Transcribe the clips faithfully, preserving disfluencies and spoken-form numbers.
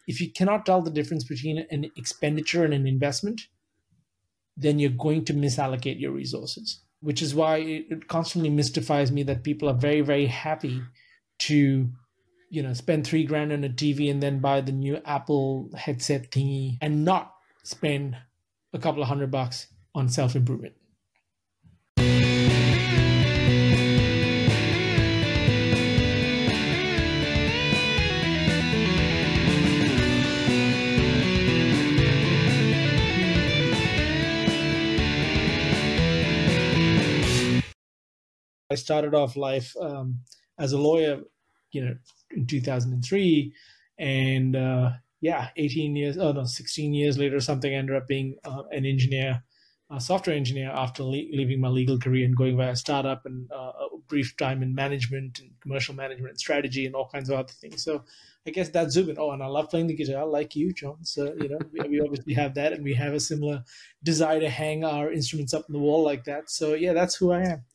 if you cannot tell the difference between an expenditure and an investment, then you're going to misallocate your resources, which is why it, it constantly mystifies me that people are very, very happy to, you know, spend three grand on a T V and then buy the new Apple headset thingy and not spend a couple of hundred bucks on self-improvement. I started off life um, as a lawyer, you know, in two thousand three, and uh, yeah, eighteen years, oh no, sixteen years later, something, I ended up being uh, an engineer, a software engineer after le- leaving my legal career and going via a startup and uh, a brief time in management and commercial management and strategy and all kinds of other things. So I guess that's Zubin. Oh, and I love playing the guitar like you, John. So, you know, we, we obviously have that, and we have a similar desire to hang our instruments up on the wall like that. So yeah, that's who I am.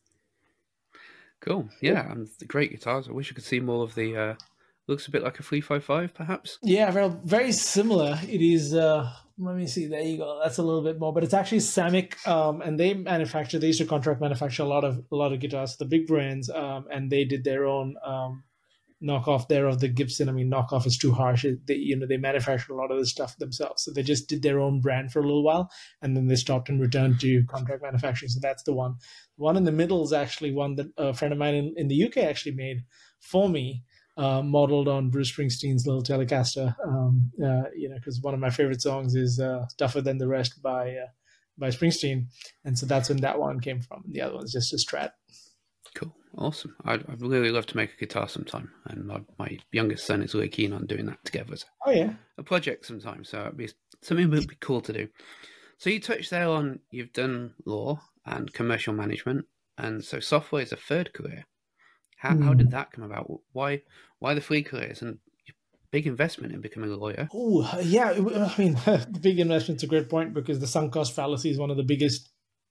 Cool. Yeah, and the great guitars. I wish I could see more of the. Uh, looks a bit like a three five five, perhaps. Yeah, very, very similar. It is. Uh, let me see. There you go. That's a little bit more, but it's actually Samick, um, and they manufacture. They used to contract manufacture a lot of a lot of guitars, the big brands, um, and they did their own um, knockoff there of the Gibson. I mean, knockoff is too harsh. They, you know, they manufactured a lot of the stuff themselves, so they just did their own brand for a little while, and then they stopped and returned to contract manufacturing. So that's the one. The one in the middle is actually one that a friend of mine in, in the U K actually made for me, uh, modeled on Bruce Springsteen's little Telecaster. Um, uh, you know, because one of my favorite songs is uh, "Tougher Than the Rest" by uh, by Springsteen, and so that's when that one came from. The other one's just a Strat. Cool. Awesome. I'd, I'd really love to make a guitar sometime, and my, my youngest son is really keen on doing that together. So oh yeah, a project sometime. So it'd be something that would be cool to do. So you touched there on you've done law and commercial management, and so software is a third career. How mm. how did that come about? Why why the three careers and big investment in becoming a lawyer? Oh yeah, I mean the big investment's a great point, because the sunk cost fallacy is one of the biggest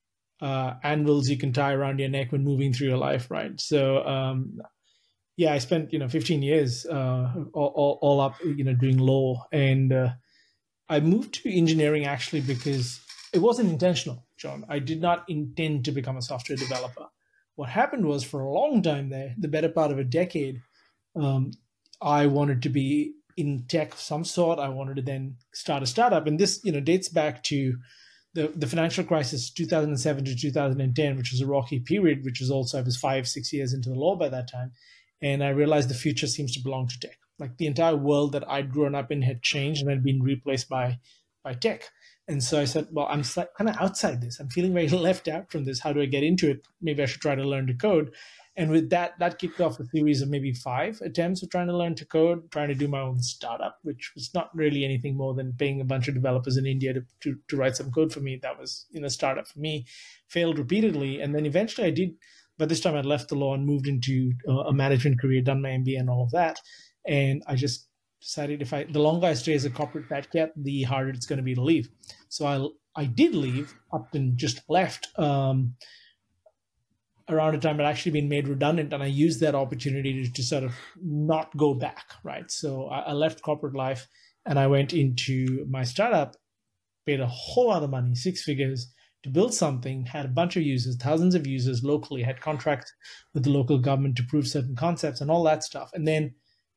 Uh, anvils you can tie around your neck when moving through your life, right? So, um, yeah, I spent you know fifteen years uh, all, all, all up, you know, doing law, and uh, I moved to engineering actually because it wasn't intentional, John. I did not intend to become a software developer. What happened was, for a long time there, the better part of a decade, um, I wanted to be in tech of some sort. I wanted to then start a startup, and this, you know, dates back to The, the financial crisis, two thousand seven to two thousand ten, which was a rocky period, which was also, I was five, six years into the law by that time. And I realized the future seems to belong to tech. Like the entire world that I'd grown up in had changed and had been replaced by, by tech. And so I said, well, I'm kind of outside this. I'm feeling very left out from this. How do I get into it? Maybe I should try to learn to code. And with that, that kicked off a series of maybe five attempts of trying to learn to code, trying to do my own startup, which was not really anything more than paying a bunch of developers in India to, to, to write some code for me. That was, you know, startup for me, failed repeatedly. And then eventually I did, by this time I'd left the law and moved into a management career, done my M B A and all of that. And I just decided if I, the longer I stay as a corporate fat cat, the harder it's going to be to leave. So I, I did leave, up and just left, um, around a time I'd actually been made redundant, and I used that opportunity to, to sort of not go back, right? So I, I left corporate life and I went into my startup, paid a whole lot of money, six figures, to build something, had a bunch of users, thousands of users locally, had contracts with the local government to prove certain concepts and all that stuff. And then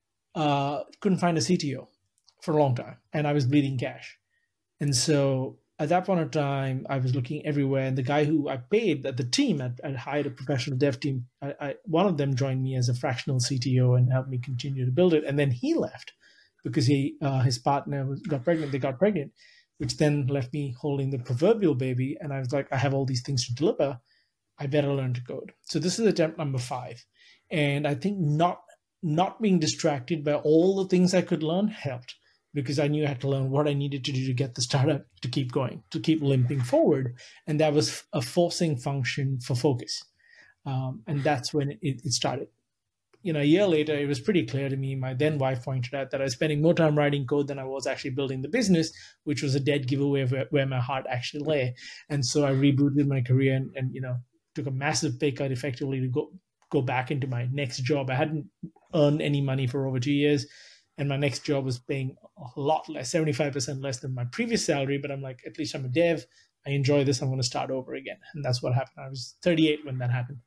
uh, couldn't find a C T O for a long time, and I was bleeding cash. And so at that point in time, I was looking everywhere, and the guy who I paid, the, the team, I'd, I'd hired a professional dev team. I, I, one of them joined me as a fractional C T O and helped me continue to build it. And then he left because he uh, his partner was, got pregnant. They got pregnant, which then left me holding the proverbial baby. And I was like, I have all these things to deliver. I better learn to code. So this is attempt number five. And I think not not being distracted by all the things I could learn helped, because I knew I had to learn what I needed to do to get the startup to keep going, to keep limping forward. And that was a forcing function for focus. Um, and that's when it, it started. You know, a year later, it was pretty clear to me, my then wife pointed out that I was spending more time writing code than I was actually building the business, which was a dead giveaway of where, where my heart actually lay. And so I rebooted my career and, and, you know, took a massive pay cut effectively to go, go back into my next job. I hadn't earned any money for over two years. and my next job was paying a lot less, seventy-five percent less than my previous salary. But I'm like, at least I'm a dev. I enjoy this. I'm going to start over again. And that's what happened. I was thirty-eight when that happened.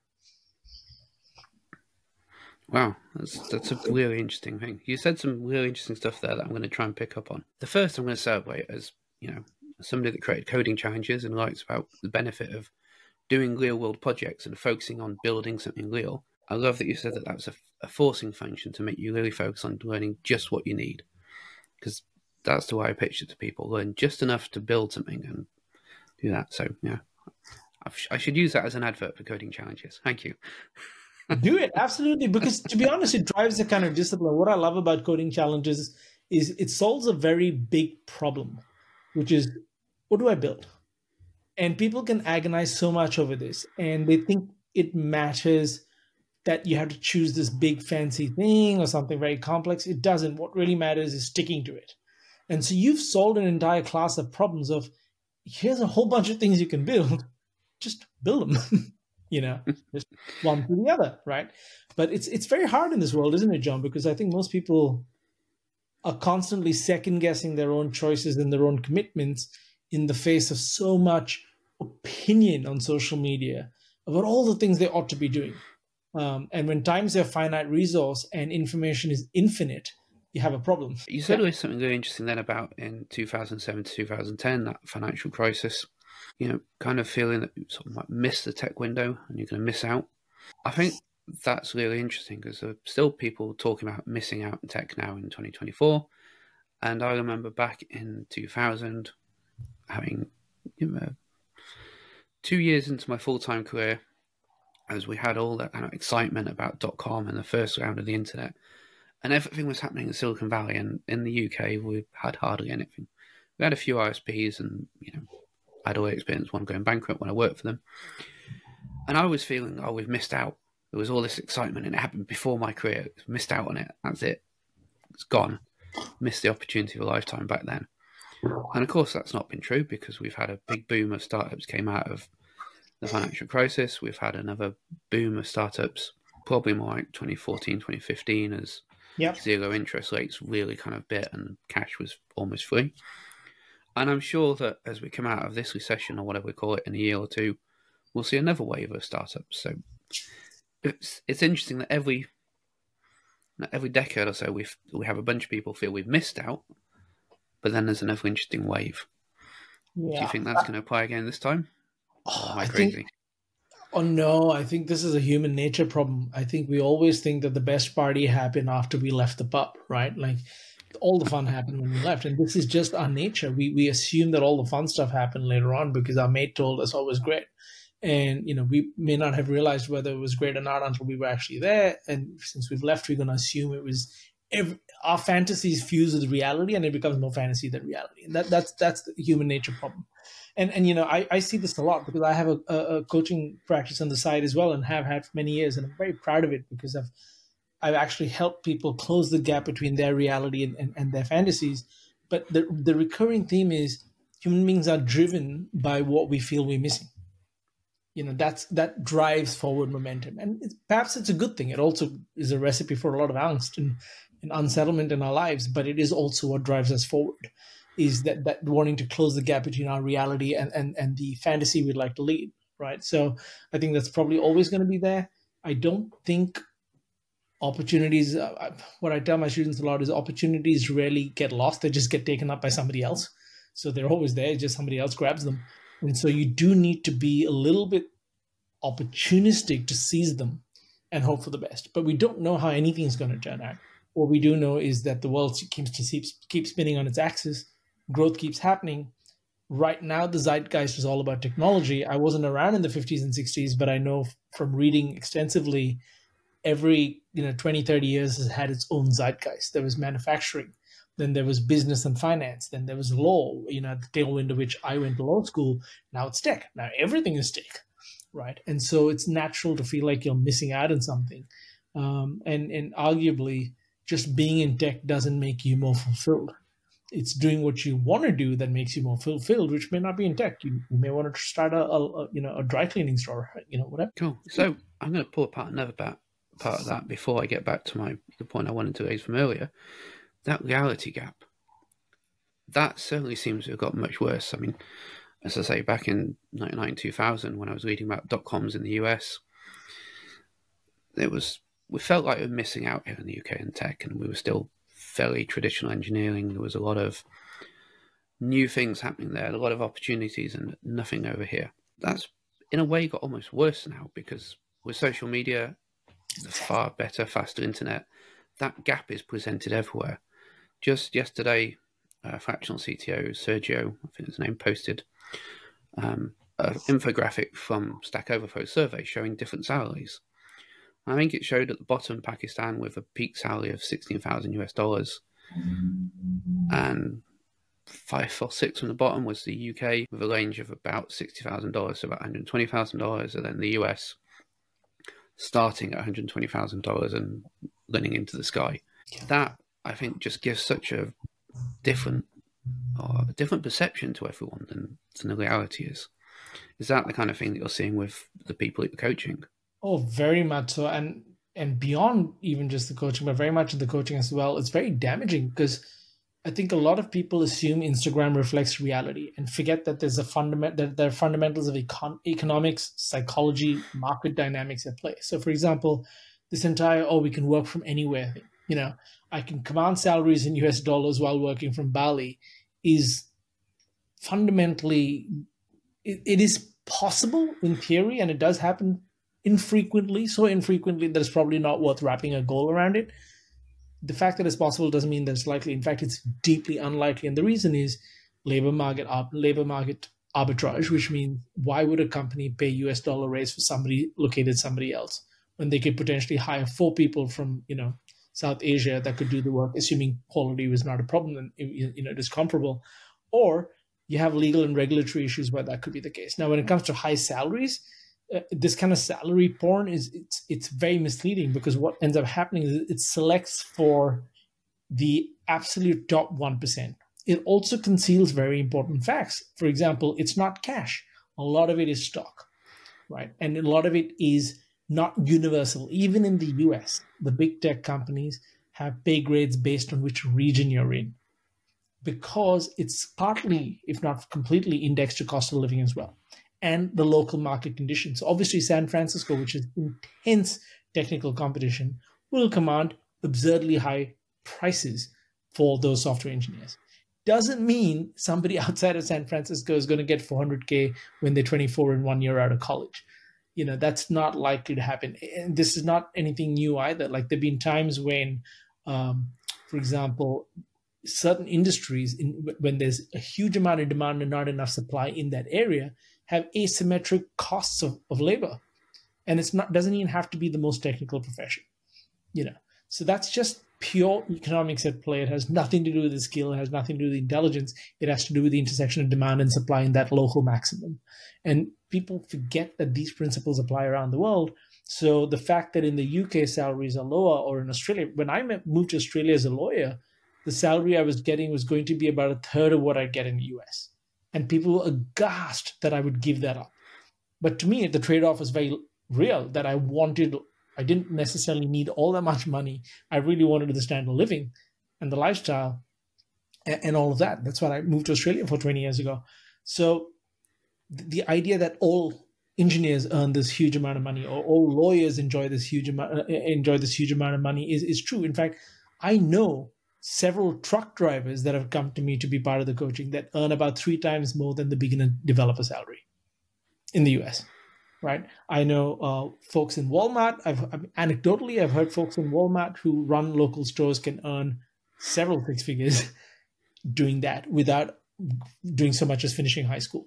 Wow, that's that's a really interesting thing. You said some really interesting stuff there that I'm going to try and pick up on. The first I'm going to celebrate as, you know, somebody that created coding challenges and writes about the benefit of doing real world projects and focusing on building something real. I love that you said that that was a, a forcing function to make you really focus on learning just what you need, because that's the way I pitch it to people: learn just enough to build something and do that. So yeah, I've, I should use that as an advert for coding challenges. Thank you. Do it, absolutely, because to be honest, it drives the kind of discipline. What I love about coding challenges is it solves a very big problem, which is, what do I build? And people can agonize so much over this, and they think it matters that you have to choose this big fancy thing or something very complex. It doesn't. What really matters is sticking to it. And so you've solved an entire class of problems of, here's a whole bunch of things you can build, just build them. You know, just one to the other, right? But it's it's very hard in this world, isn't it, John? Because I think most people are constantly second guessing their own choices and their own commitments in the face of so much opinion on social media about all the things they ought to be doing. Um, and when times have finite resource and information is infinite, you have a problem. You said yeah. something really interesting then about in two thousand seven to two thousand ten, that financial crisis. You know, kind of feeling that you sort of might miss the tech window and you're going to miss out. I think that's really interesting because there are still people talking about missing out in tech now in twenty twenty-four. And I remember back in two thousand, having you know, two years into my full-time career, as we had all that kind of excitement about dot-com and the first round of the internet, and everything was happening in Silicon Valley, and in the U K we had hardly anything. We had a few I S Ps, and you know, I had already experienced one going bankrupt when I worked for them. And I was feeling, oh, we've missed out. There was all this excitement and it happened before my career. Missed out on it. That's it. It's gone. Missed the opportunity of a lifetime back then. And of course, that's not been true because we've had a big boom of startups came out of the financial crisis. We've had another boom of startups, probably more like twenty fourteen, twenty fifteen, as yep. zero interest rates really kind of bit and cash was almost free. And I'm sure that as we come out of this recession or whatever we call it in a year or two, we'll see another wave of startups. So it's it's interesting that every every decade or so we we have a bunch of people feel we've missed out, but then there's another interesting wave. Yeah. Do you think that's going to apply again this time? Oh, am I, I crazy? Think, oh no, I think this is a human nature problem. I think we always think that the best party happened after we left the pub, right? Like, all the fun happened when we left, and this is just our nature. We we assume that all the fun stuff happened later on because our mate told us, oh, it was great. And, you know, we may not have realized whether it was great or not until we were actually there. And since we've left, we're going to assume it was every, our fantasies fuse with reality, and it becomes more fantasy than reality. And that that's that's the human nature problem. And, and you know, I, I see this a lot because I have a, a coaching practice on the side as well and have had for many years. And I'm very proud of it because I've I've actually helped people close the gap between their reality and, and, and their fantasies. But the the recurring theme is human beings are driven by what we feel we're missing. You know, that's that drives forward momentum. And it's, perhaps it's a good thing. It also is a recipe for a lot of angst and, and unsettlement in our lives, but it is also what drives us forward, is that, that wanting to close the gap between our reality and, and, and the fantasy we'd like to lead, right? So I think that's probably always going to be there. I don't think opportunities, uh, what I tell my students a lot is opportunities rarely get lost. They just get taken up by somebody else. So they're always there, just somebody else grabs them. And so you do need to be a little bit opportunistic to seize them and hope for the best. But we don't know how anything is going to turn out. What we do know is that the world keeps keeps keeps spinning on its axis. Growth keeps happening. Right now, the zeitgeist is all about technology. I wasn't around in the fifties and sixties, but I know from reading extensively, every you know twenty, thirty years has had its own zeitgeist. There was manufacturing. Then there was business and finance. Then there was law, you know, at the tailwind of which I went to law school. Now it's tech. Now everything is tech, right? And so it's natural to feel like you're missing out on something. Um, and, and arguably, just being in tech doesn't make you more fulfilled. It's doing what you want to do that makes you more fulfilled, which may not be in tech. You, you may want to start a, a, a you know a dry cleaning store, you know, whatever. Cool. So I'm going to pull apart another part, part of that before I get back to my the point I wanted to raise from earlier, that reality gap, that certainly seems to have got much worse. I mean, as I say, back in ninety-nine, two thousand, when I was reading about dot-coms in the U S, it was, we felt like we were missing out here in the U K in tech, and we were still fairly traditional engineering. There was a lot of new things happening there, a lot of opportunities, and nothing over here. That's, in a way, got almost worse now, because with social media, the far better, faster internet, that gap is presented everywhere. Just yesterday, uh, fractional C T O Sergio, I think his name, posted um, an infographic from Stack Overflow survey showing different salaries. I think it showed at the bottom Pakistan with a peak salary of sixteen thousand US dollars, and five or six from the bottom was the U K with a range of about sixty thousand dollars to about one hundred twenty thousand dollars, and then the U S starting at one hundred twenty thousand dollars and running into the sky. That, I think, just gives such a different or a different perception to everyone than, than the reality is. Is that the kind of thing that you're seeing with the people that you're coaching? Oh, very much so. And and beyond even just the coaching, but very much in the coaching as well, it's very damaging, because I think a lot of people assume Instagram reflects reality and forget that there's a fundament that there are fundamentals of econ- economics, psychology, market dynamics at play. So, for example, this entire "oh, we can work from anywhere" thing, you know, I can command salaries in U S dollars while working from Bali, is fundamentally, it, it is possible in theory, and it does happen infrequently, so infrequently that it's probably not worth wrapping a goal around it. The fact that it's possible doesn't mean that it's likely. In fact, it's deeply unlikely. And the reason is labor market labor market arbitrage, which means why would a company pay U S dollar rates for somebody located somebody else when they could potentially hire four people from, you know, South Asia that could do the work, assuming quality was not a problem and, you know, it is comparable. Or you have legal and regulatory issues where that could be the case. Now, when it comes to high salaries, Uh, this kind of salary porn is it's it's very misleading, because what ends up happening is it selects for the absolute top one percent. It also conceals very important facts. For example, it's not cash. A lot of it is stock, right? And a lot of it is not universal. Even in the U S, the big tech companies have pay grades based on which region you're in, because it's partly, if not completely, indexed to cost of living as well, and the local market conditions. Obviously, San Francisco, which is intense technical competition, will command absurdly high prices for those software engineers. Doesn't mean somebody outside of San Francisco is going to get four hundred K when they're twenty-four and one year out of college. You know, that's not likely to happen. And this is not anything new either. Like, there have been times when, um, for example, certain industries, in, when there's a huge amount of demand and not enough supply in that area, have asymmetric costs of, of labor. And it's not doesn't even have to be the most technical profession, you know. So that's just pure economics at play. It has nothing to do with the skill. It has nothing to do with the intelligence. It has to do with the intersection of demand and supply in that local maximum. And people forget that these principles apply around the world. So the fact that in the U K salaries are lower, or in Australia, when I moved to Australia as a lawyer, the salary I was getting was going to be about a third of what I get in the U S. And people were aghast that I would give that up. But to me, the trade-off was very real, that I wanted, I didn't necessarily need all that much money. I really wanted the standard of living and the lifestyle and, and all of that. That's why I moved to Australia for twenty years ago. So the idea that all engineers earn this huge amount of money, or all lawyers enjoy this huge amount, uh, enjoy this huge amount of money is, is true. In fact, I know several truck drivers that have come to me to be part of the coaching that earn about three times more than the beginner developer salary in the U S, right? I know uh, folks in Walmart. I've anecdotally, I've heard folks in Walmart who run local stores can earn several six figures doing that without doing so much as finishing high school.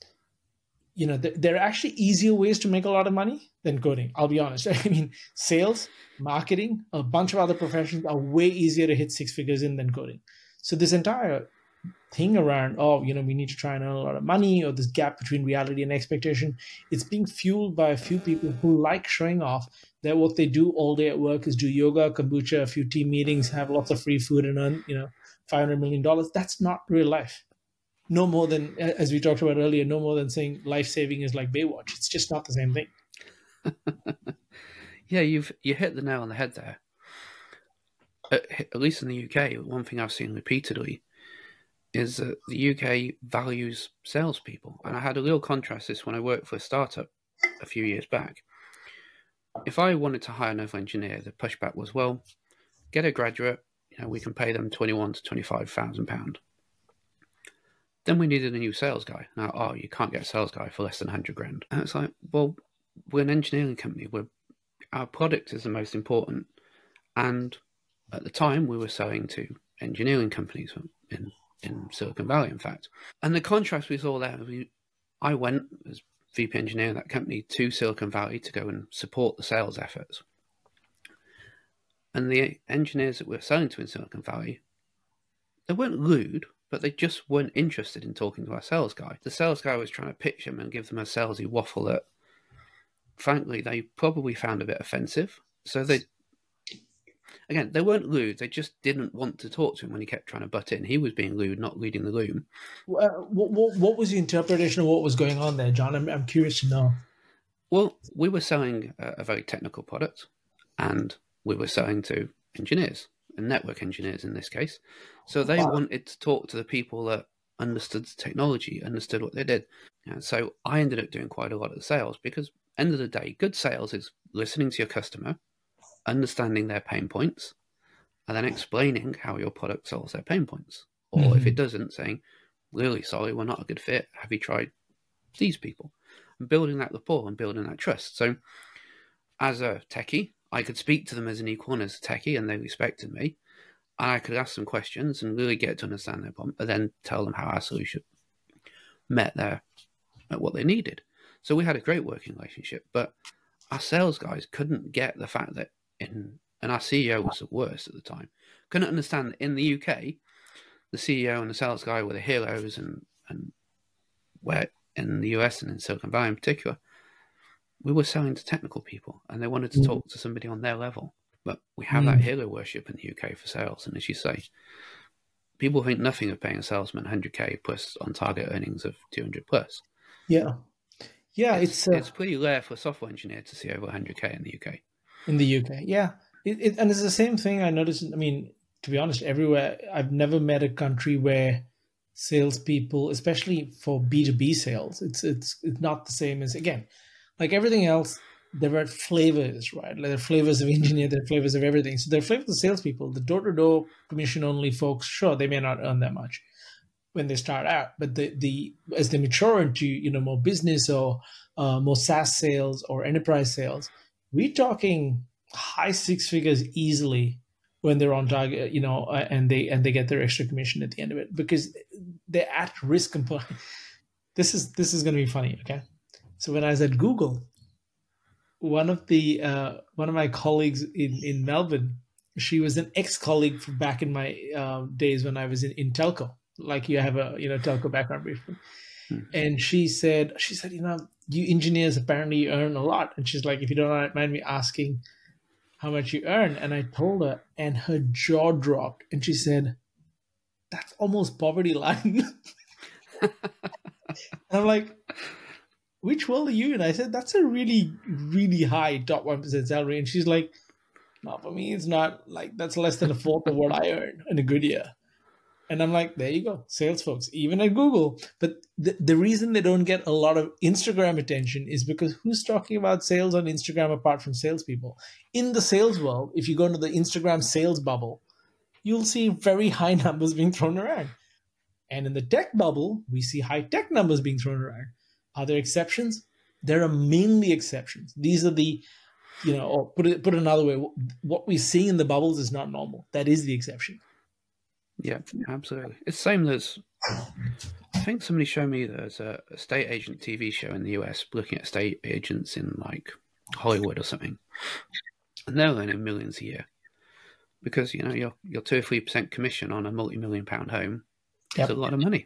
You know, th- there are actually easier ways to make a lot of money than coding. I'll be honest. I mean, sales, marketing, a bunch of other professions are way easier to hit six figures in than coding. So this entire thing around, oh, you know, we need to try and earn a lot of money, or this gap between reality and expectation, it's being fueled by a few people who like showing off that what they do all day at work is do yoga, kombucha, a few team meetings, have lots of free food, and earn, you know, five hundred million dollars. That's not real life. No more than, as we talked about earlier, no more than saying life-saving is like Baywatch. It's just not the same thing. Yeah, you've you hit the nail on the head there. at, at least in the U K, one thing I've seen repeatedly is that the U K values salespeople. And I had a real contrast this when I worked for a startup a few years back. If I wanted to hire another engineer, the pushback was, well, get a graduate, you know, we can pay them twenty-one to twenty-five thousand pounds. Then we needed a new sales guy. Now, oh, you can't get a sales guy for less than one hundred grand. And it's like, well, we're an engineering company. We're, our product is the most important. And at the time, we were selling to engineering companies in, in Silicon Valley, in fact. And the contrast we saw there, we, I went as V P engineer of that company to Silicon Valley to go and support the sales efforts. And the engineers that we were selling to in Silicon Valley, they weren't rude, but they just weren't interested in talking to our sales guy. The sales guy was trying to pitch them and give them a salesy waffle that, frankly, they probably found a bit offensive. So they, again, they weren't rude. They just didn't want to talk to him when he kept trying to butt in. He was being rude, not reading the room. Uh, what, what, what was the interpretation of what was going on there, John? I'm, I'm curious to know. Well, we were selling a, a very technical product, and we were selling to engineers, and network engineers in this case. So they wow. wanted to talk to the people that understood the technology, understood what they did. And so I ended up doing quite a lot of the sales because, end of the day, good sales is listening to your customer, understanding their pain points, and then explaining how your product solves their pain points. Or mm-hmm. if it doesn't, saying, really sorry, we're not a good fit. Have you tried these people? And building that rapport and building that trust. So as a techie, I could speak to them as an equal and as a techie, and they respected me. And I could ask them questions and really get to understand their problem, and then tell them how our solution met their at what they needed. So we had a great working relationship, but our sales guys couldn't get the fact that in, and our C E O was the worst at the time, couldn't understand that in the U K, the C E O and the sales guy were the heroes, and, and where in the U S and in Silicon Valley in particular, we were selling to technical people and they wanted to talk to somebody on their level. But we have mm. that hero worship in the U K for sales. And as you say, people think nothing of paying a salesman one hundred K plus on target earnings of two hundred plus. Yeah. Yeah. It's It's, uh, it's pretty rare for a software engineer to see over one hundred K in the U K. In the U K. Yeah. It, it, and it's the same thing I noticed. I mean, to be honest, everywhere, I've never met a country where salespeople, especially for B two B sales, it's, it's, it's not the same as, again, like everything else, there are flavors, right? Like there are flavors of engineer, there are flavors of everything. So there are flavors of salespeople. The door-to-door commission-only folks, sure, they may not earn that much when they start out, but the the as they mature into, you know, more business or uh, more SaaS sales or enterprise sales, we're talking high six figures easily when they're on target, you know, uh, and they and they get their extra commission at the end of it because they're at risk component. This is this is going to be funny, okay? So when I was at Google, one of the uh, one of my colleagues in, in Melbourne, she was an ex-colleague from back in my uh, days when I was in, in telco. Like you have a you know telco background briefly, mm-hmm. and she said she said you know you engineers apparently earn a lot, and she's like, if you don't mind me asking how much you earn, and I told her, and her jaw dropped, and she said, that's almost poverty line. And I'm like, which world are you in? I said, that's a really, really high top one percent salary. And she's like, no, for me, it's not. Like, that's less than a fourth of what I earn in a good year. And I'm like, there you go, sales folks, even at Google. But the, the reason they don't get a lot of Instagram attention is because who's talking about sales on Instagram apart from salespeople? In the sales world, if you go into the Instagram sales bubble, you'll see very high numbers being thrown around. And in the tech bubble, we see high tech numbers being thrown around. Are there exceptions? There are mainly exceptions. These are the, you know, or put it put it another way, what we see in the bubbles is not normal. That is the exception. Yeah, absolutely. It's the same as, I think somebody showed me there's a estate agent T V show in the U S looking at estate agents in like Hollywood or something. And they're earning millions a year. Because, you know, your your two or three percent commission on a multi-million pound home yep. is a lot of money.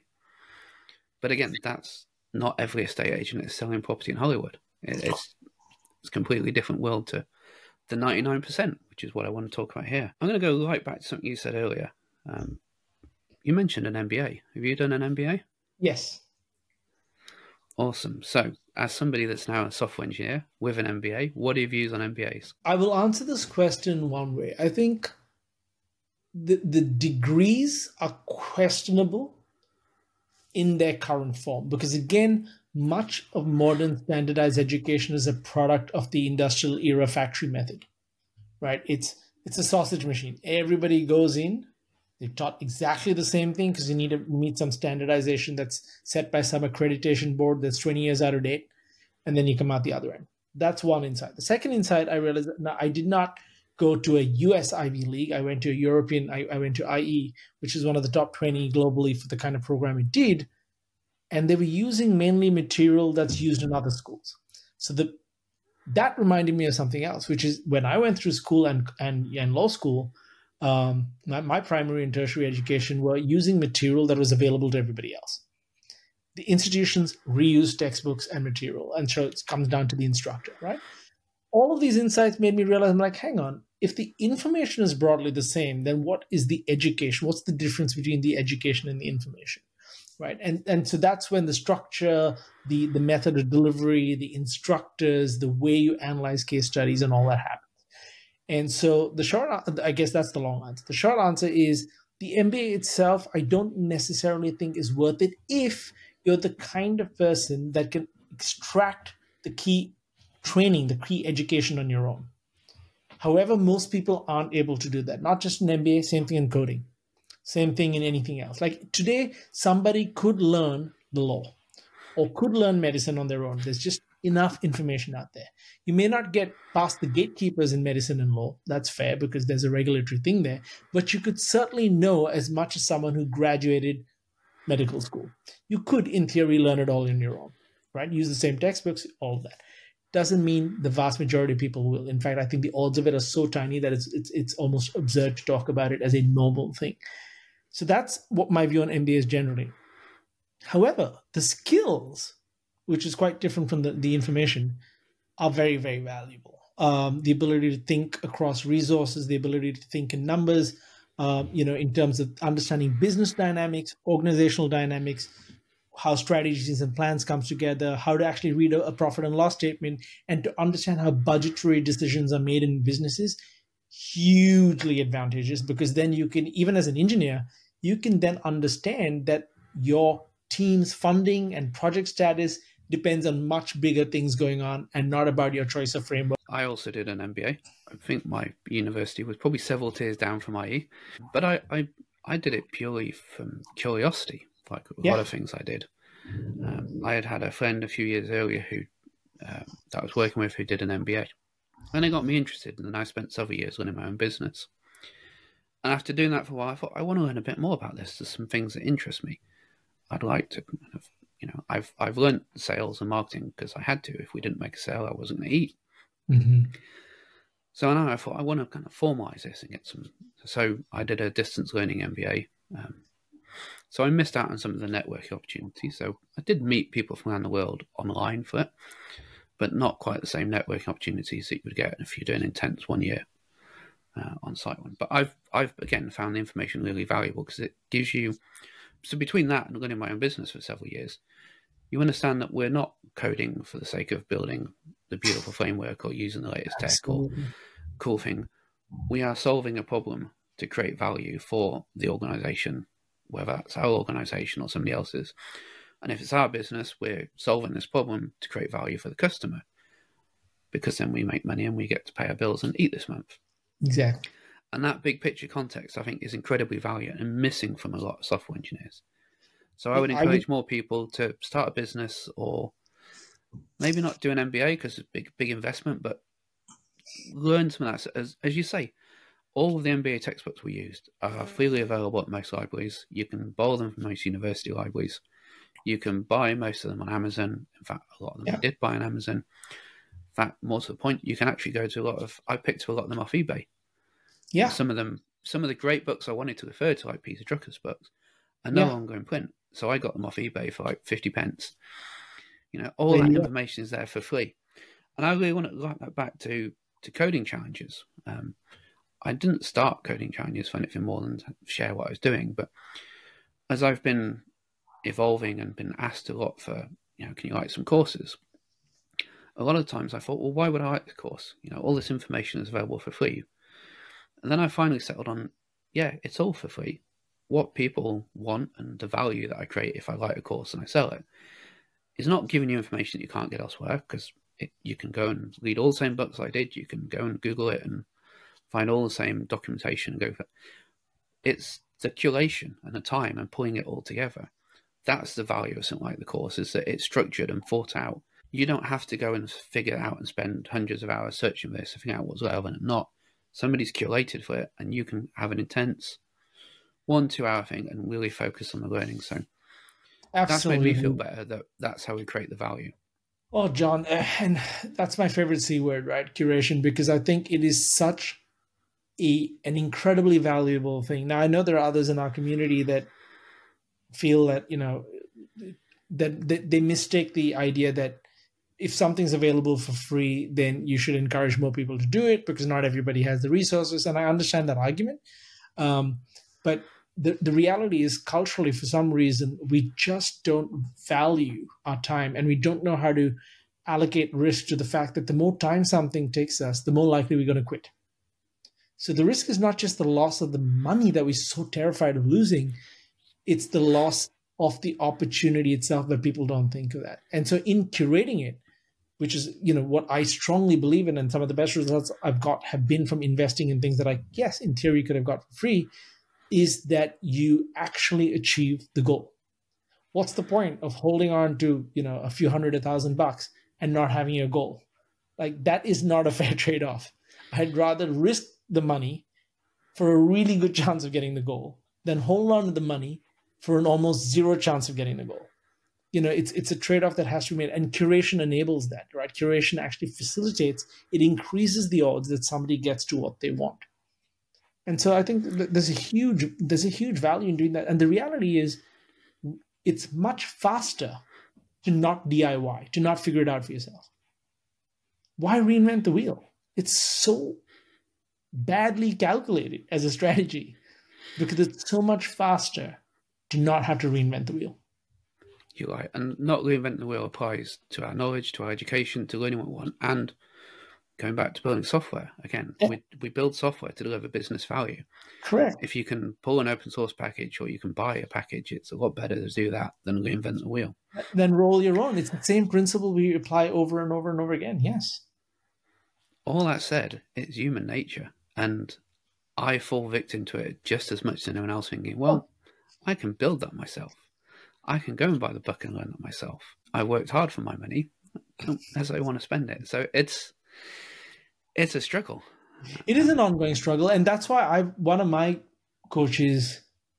But again, that's not every estate agent that's selling property in Hollywood. It, it's it's a completely different world to the ninety-nine percent, which is what I want to talk about here. I'm going to go right back to something you said earlier. Um, you mentioned an M B A. Have you done an M B A? Yes. Awesome. So, as somebody that's now a software engineer with an M B A, what are your views on M B As? I will answer this question one way. I think the, the degrees are questionable in their current form, because again, much of modern standardized education is a product of the industrial era factory method, right? It's it's a sausage machine. Everybody goes in, they're taught exactly the same thing because you need to meet some standardization that's set by some accreditation board that's twenty years out of date, and then you come out the other end. That's one insight. The second insight, I realized that now I did not go to a U S Ivy League. I went to a European, I, I went to I E, which is one of the top twenty globally for the kind of program it did. And they were using mainly material that's used in other schools. So the that reminded me of something else, which is when I went through school and and, and law school, um, my, my primary and tertiary education were using material that was available to everybody else. The institutions reuse textbooks and material, and so it comes down to the instructor, right? All of these insights made me realize, I'm like, hang on, if the information is broadly the same, then what is the education? What's the difference between the education and the information, right? And and so that's when the structure, the, the method of delivery, the instructors, the way you analyze case studies and all that happens. And so the short, I guess that's the long answer. The short answer is the M B A itself, I don't necessarily think is worth it if you're the kind of person that can extract the key training, the key education on your own. However, most people aren't able to do that. Not just in M B A, same thing in coding, same thing in anything else. Like today, somebody could learn the law or could learn medicine on their own. There's just enough information out there. You may not get past the gatekeepers in medicine and law. That's fair because there's a regulatory thing there. But you could certainly know as much as someone who graduated medical school. You could, in theory, learn it all on your own, right? Use the same textbooks, all of that. Doesn't mean the vast majority of people will. In fact, I think the odds of it are so tiny that it's it's, it's almost absurd to talk about it as a normal thing. So that's what my view on M B A is generally. However, the skills, which is quite different from the, the information, are very, very valuable. Um, the ability to think across resources, the ability to think in numbers, um, you know, in terms of understanding business dynamics, organizational dynamics, how strategies and plans comes together, how to actually read a, a profit and loss statement, and to understand how budgetary decisions are made in businesses, hugely advantageous, because then you can, even as an engineer, you can then understand that your team's funding and project status depends on much bigger things going on and not about your choice of framework. I also did an M B A. I think my university was probably several tiers down from I E, but I, I, I did it purely from curiosity, like a yeah. lot of things I did. Um, I had had a friend a few years earlier who uh, that I was working with who did an M B A, and it got me interested, and then I spent several years running my own business. And after doing that for a while, I thought, I want to learn a bit more about this. There's some things that interest me. I'd like to kind of, you know, I've I've learned sales and marketing because I had to. If we didn't make a sale, I wasn't going to eat. Mm-hmm. So now I thought I want to kind of formalize this and get some. So I did a distance learning M B A. Um, so I missed out on some of the networking opportunities. So I did meet people from around the world online for it, but not quite the same networking opportunities that you would get if you're doing intense one year uh, on site one. But I've I've again found the information really valuable because it gives you. So between that and running my own business for several years, you understand that we're not coding for the sake of building the beautiful framework or using the latest Absolutely. tech or cool thing. We are solving a problem to create value for the organization, whether that's our organization or somebody else's. And if it's our business, we're solving this problem to create value for the customer, because then we make money and we get to pay our bills and eat this month. Exactly. And that big picture context, I think, is incredibly valuable and missing from a lot of software engineers. So I would encourage more people to start a business, or maybe not do an M B A because it's a big, big investment, but learn some of that. As, as you say, all of the M B A textbooks we used are freely available at most libraries. You can borrow them from most university libraries. You can buy most of them on Amazon. In fact, a lot of them yeah. I did buy on Amazon. In fact, more to the point, you can actually go to a lot of, I picked up a lot of them off eBay. Yeah. And some of them, some of the great books I wanted to refer to, like Peter Drucker's books, are no yeah. longer in print. So I got them off eBay for like fifty pence. You know, all there that information is there for free. And I really want to like that back to, to coding challenges. Um, I didn't start coding challenges for anything more than to share what I was doing. But as I've been evolving and been asked a lot for, you know, can you write some courses? A lot of times I thought, well, why would I write the course? You know, all this information is available for free. And then I finally settled on yeah, it's all for free. What people want and the value that I create if I write a course and I sell it is not giving you information that you can't get elsewhere, because you can go and read all the same books I did. You can go and Google it and find all the same documentation and go for it. It's the curation and the time and pulling it all together. That's the value of something like the course, is that it's structured and thought out. You don't have to go and figure it out and spend hundreds of hours searching for this to figure out what's relevant and not. Somebody's curated for it, and you can have an intense one, two hour thing and really focus on the learning. So Absolutely. That's made me feel better that that's how we create the value. Oh, John, and that's my favorite C word, right? Curation, because I think it is such a an incredibly valuable thing. Now, I know there are others in our community that feel that, you know, that, that they mistake the idea that if something's available for free, then you should encourage more people to do it, because not everybody has the resources. And I understand that argument. Um, but the, the reality is, culturally, for some reason, we just don't value our time, and we don't know how to allocate risk to the fact that the more time something takes us, the more likely we're going to quit. So the risk is not just the loss of the money that we're so terrified of losing, it's the loss of the opportunity itself that people don't think of that. And so in curating it, which is, you know, what I strongly believe in, and some of the best results I've got have been from investing in things that I, yes, in theory could have got for free, is that you actually achieve the goal. What's the point of holding on to, you know, a few hundred, a thousand bucks and not having a goal? Like, that is not a fair trade-off. I'd rather risk the money for a really good chance of getting the goal than hold on to the money for an almost zero chance of getting the goal. You know, it's it's a trade-off that has to be made, and curation enables that, right? Curation actually facilitates, it increases the odds that somebody gets to what they want. And so I think there's a huge there's a huge value in doing that. And the reality is, it's much faster to not D I Y, to not figure it out for yourself. Why reinvent the wheel? It's so badly calculated as a strategy, because it's so much faster to not have to reinvent the wheel. You're right. And not reinventing the wheel applies to our knowledge, to our education, to learning what we want, and going back to building software. Again, yeah. we, we build software to deliver business value. Correct. If you can pull an open source package, or you can buy a package, it's a lot better to do that than reinvent the wheel. Then roll your own. It's the same principle we apply over and over and over again. Yes. All that said, it's human nature. And I fall victim to it just as much as anyone else, thinking, well, I can build that myself. I can go and buy the book and learn that myself. I worked hard for my money as I want to spend it. So it's it's a struggle. It is an ongoing struggle. And that's why I one of my coaches,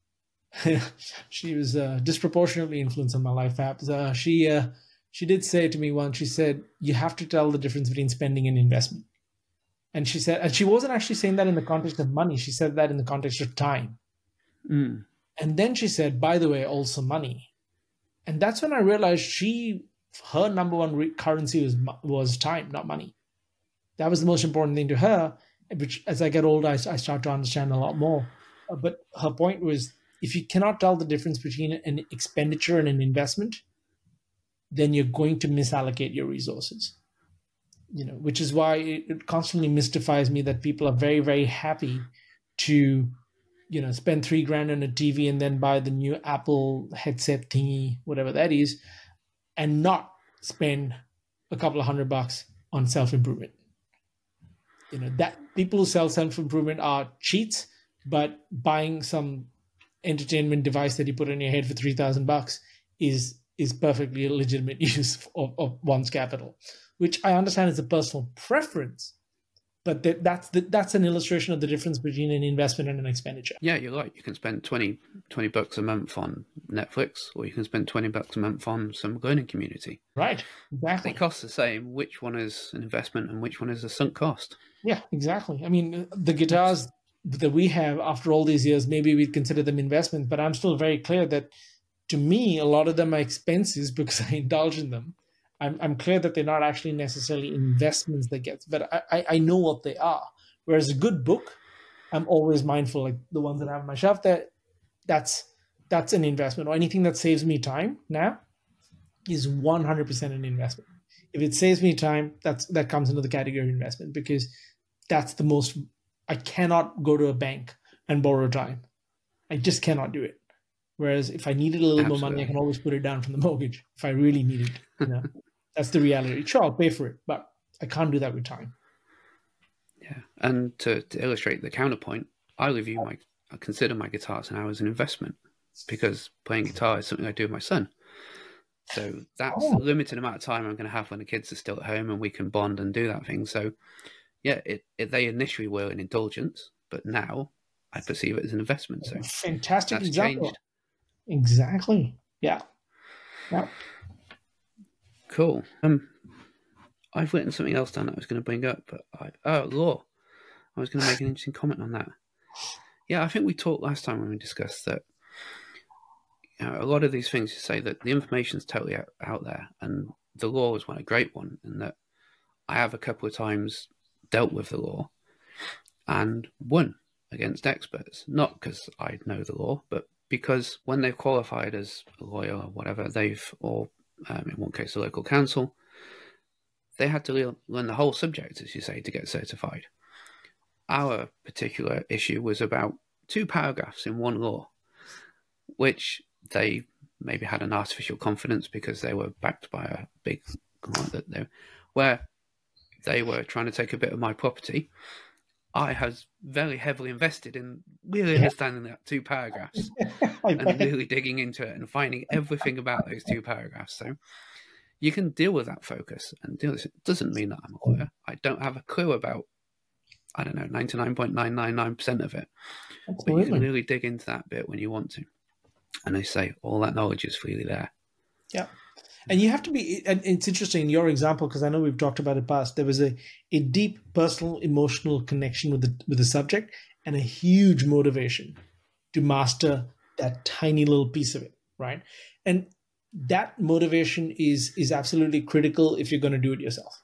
she was uh, disproportionately influenced on my life, perhaps. Uh, she, uh, she did say to me once, she said, you have to tell the difference between spending and investment. And she said, and she wasn't actually saying that in the context of money. She said that in the context of time. Mm. And then she said, by the way, also money. And that's when I realized she, her number one re- currency was was time, not money. That was the most important thing to her, which as I get older, I, I start to understand a lot more. Uh, but her point was, if you cannot tell the difference between an expenditure and an investment, then you're going to misallocate your resources. You know, which is why it, it constantly mystifies me that people are very, very happy to, you know, spend three grand on a T V and then buy the new Apple headset thingy, whatever that is, and not spend a couple of hundred bucks on self-improvement. You know, that people who sell self-improvement are cheats, but buying some entertainment device that you put on your head for three thousand bucks is is perfectly a legitimate use of, of one's capital, which I understand is a personal preference. But that, that's the, that's an illustration of the difference between an investment and an expenditure. Yeah, you're right. You can spend twenty, twenty bucks a month on Netflix, or you can spend twenty bucks a month on some learning community. Right, exactly. They cost the same. Which one is an investment and which one is a sunk cost? Yeah, exactly. I mean, the guitars that we have after all these years, maybe we'd consider them investments, but I'm still very clear that to me, a lot of them are expenses because I indulge in them. I'm, I'm clear that they're not actually necessarily investments that get, but I, I know what they are. Whereas a good book, I'm always mindful, like the ones that I have on my shelf, that that's that's an investment. Or anything that saves me time now is one hundred percent an investment. If it saves me time, that's that comes into the category of investment, because that's the most. I cannot go to a bank and borrow time. I just cannot do it. Whereas if I needed a little Absolutely. more money, I can always put it down from the mortgage if I really need it. You know, that's the reality. Sure, I'll pay for it, but I can't do that with time. Yeah, and to, to illustrate the counterpoint, I review my, I consider my guitars now as an investment because playing guitar is something I do with my son. So that's Oh. a limited amount of time I'm going to have when the kids are still at home and we can bond and do that thing. So yeah, it, it they initially were an indulgence, but now I perceive it as an investment. So fantastic that's example. changed. Exactly. Yeah. Yeah. Cool. Um, I've written something else down that I was going to bring up, but I, oh, law. I was going to make an interesting comment on that. Yeah, I think we talked last time when we discussed that, you know, a lot of these things you say that the information's totally out, out there, and the law is one a great one, and that I have a couple of times dealt with the law and won against experts, not because I know the law, but because when they've qualified as a lawyer or whatever, they've, or um, in one case, a local counsel, they had to learn the whole subject, as you say, to get certified. Our particular issue was about two paragraphs in one law, which they maybe had an artificial confidence because they were backed by a big client that they, where they were trying to take a bit of my property. I was very heavily invested in really understanding that two paragraphs and really digging into it and finding everything about those two paragraphs. So you can deal with that focus and deal with it. It doesn't mean that I'm a lawyer. I don't have a clue about, I don't know, ninety-nine point nine nine nine percent of it. Absolutely. But you can really dig into that bit when you want to. And they say all that knowledge is freely there. Yeah. And you have to be, and it's interesting in your example, because I know we've talked about it past, there was a, a deep personal, emotional connection with the with the subject and a huge motivation to master that tiny little piece of it, right? And that motivation is, is absolutely critical if you're going to do it yourself.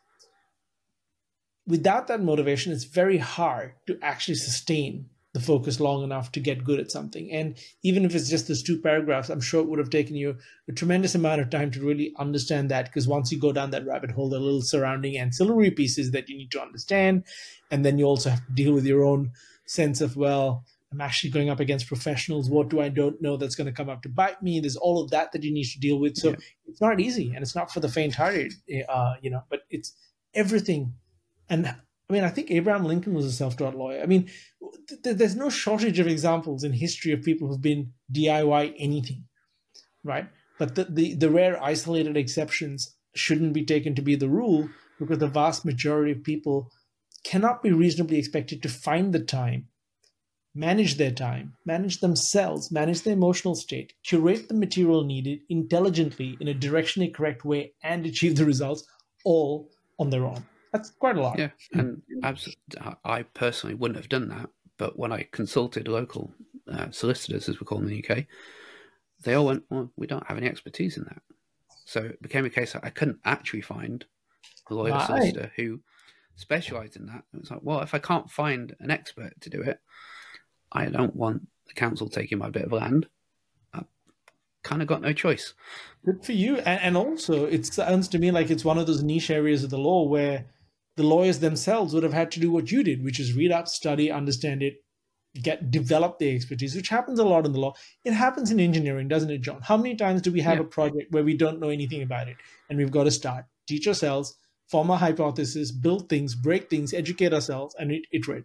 Without that motivation, it's very hard to actually sustain the focus long enough to get good at something. And even if it's just those two paragraphs, I'm sure it would have taken you a tremendous amount of time to really understand that, because once you go down that rabbit hole, there are little surrounding ancillary pieces that you need to understand. And then you also have to deal with your own sense of, well, I'm actually going up against professionals. What do I don't know that's going to come up to bite me? There's all of that that you need to deal with. So yeah. It's not easy, and it's not for the faint-hearted, uh, you know, but it's everything. And I mean, I think Abraham Lincoln was a self-taught lawyer. I mean, th- there's no shortage of examples in history of people who've been D I Y anything, right? But the, the, the rare isolated exceptions shouldn't be taken to be the rule, because the vast majority of people cannot be reasonably expected to find the time, manage their time, manage themselves, manage their emotional state, curate the material needed intelligently in a directionally correct way, and achieve the results all on their own. That's quite a lot. Yeah, and absolutely, I personally wouldn't have done that. But when I consulted local uh, solicitors, as we call them in the U K, they all went, well, we don't have any expertise in that. So it became a case that I couldn't actually find a lawyer right. solicitor who specialised in that. It was like, well, if I can't find an expert to do it, I don't want the council taking my bit of land. I've kind of got no choice. Good for you. And, and also, it sounds to me like it's one of those niche areas of the law where the lawyers themselves would have had to do what you did, which is read up, study, understand it, get develop the expertise, which happens a lot in the law. It happens in engineering, doesn't it, John? How many times do we have yeah. a project where we don't know anything about it, and we've got to start, teach ourselves, form a hypothesis, build things, break things, educate ourselves, and iterate?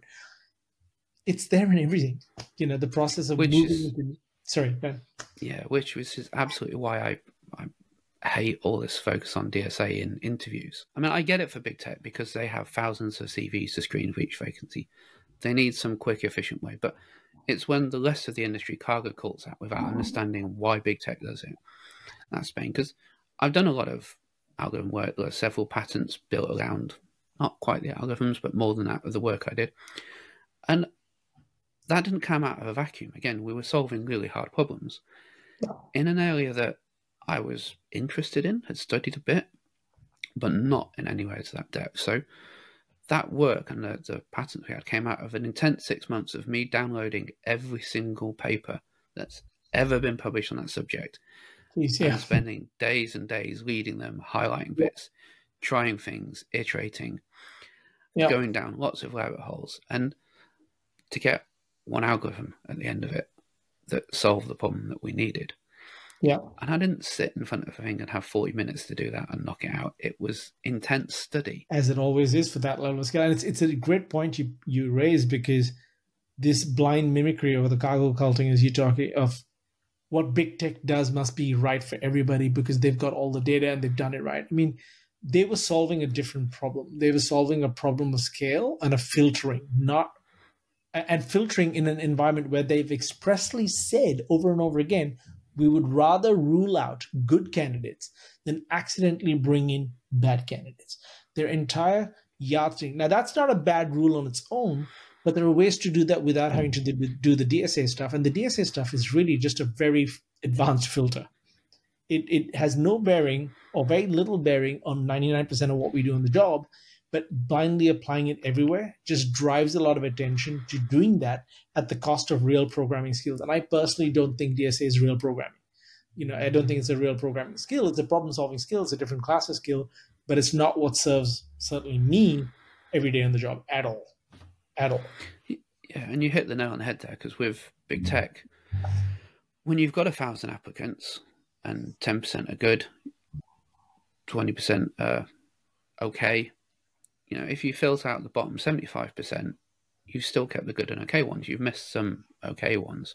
It's there in everything. You know, the process of which moving is, into... Sorry, Ben. Yeah, which which is absolutely why I, I hate all this focus on D S A in interviews. I mean, I get it for big tech because they have thousands of C Vs to screen for each vacancy. They need some quick, efficient way. But it's when the rest of the industry cargo cults out without understanding why big tech does it. That's Spain. Because I've done a lot of algorithm work. There are several patents built around, not quite the algorithms, but more than that of the work I did. And that didn't come out of a vacuum. Again, we were solving really hard problems in an area that I was interested in, had studied a bit, but not in any way to that depth. So that work and the, the patents we had came out of an intense six months of me downloading every single paper that's ever been published on that subject. Please, yeah. And spending days and days reading them, highlighting bits, yeah. trying things, iterating, yeah. going down lots of rabbit holes. And to get one algorithm at the end of it that solved the problem that we needed. Yeah. And I didn't sit in front of a thing and have forty minutes to do that and knock it out. It was intense study. As it always is for that level of scale. And it's, it's a great point you, you raise, because this blind mimicry or the cargo culting, as you talk of what big tech does must be right for everybody because they've got all the data and they've done it right. I mean, they were solving a different problem. They were solving a problem of scale and of filtering, not and filtering in an environment where they've expressly said over and over again, we would rather rule out good candidates than accidentally bring in bad candidates. Their entire yardstick. Now, that's not a bad rule on its own, but there are ways to do that without having to do the D S A stuff. And the D S A stuff is really just a very advanced filter. It, it has no bearing or very little bearing on ninety-nine percent of what we do on the job, but blindly applying it everywhere just drives a lot of attention to doing that at the cost of real programming skills. And I personally don't think D S A is real programming. You know, I don't think it's a real programming skill. It's a problem-solving skill. It's a different class of skill, but it's not what serves certainly me every day on the job at all. At all. Yeah, and you hit the nail on the head there, because with big tech, when you've got a thousand applicants and ten percent are good, twenty percent are okay, you know, if you filter out the bottom seventy-five percent, you've still kept the good and okay ones. You've missed some okay ones.